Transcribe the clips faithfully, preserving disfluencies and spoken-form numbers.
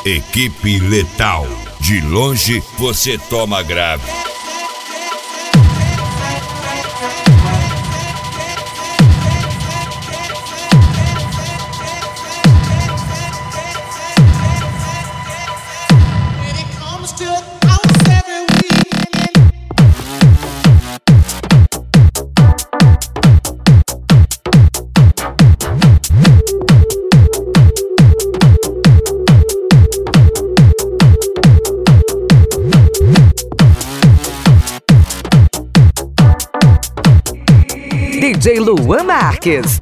Equipe Letal. De longe você toma grave. D J Luan Marques.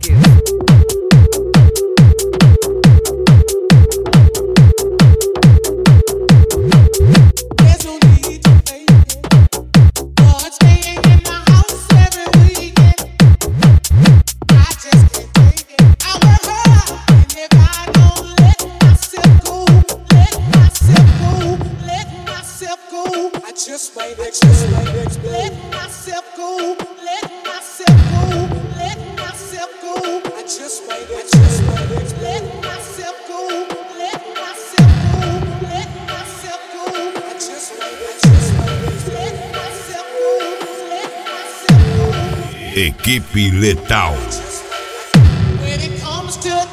Just might express, might express. Let myself go, let myself go, let myself go. I just might, I just might express. Let myself go, let myself go, let myself go. I just might, I just might express. Let myself go, let myself go. Equipe Letal. When it comes to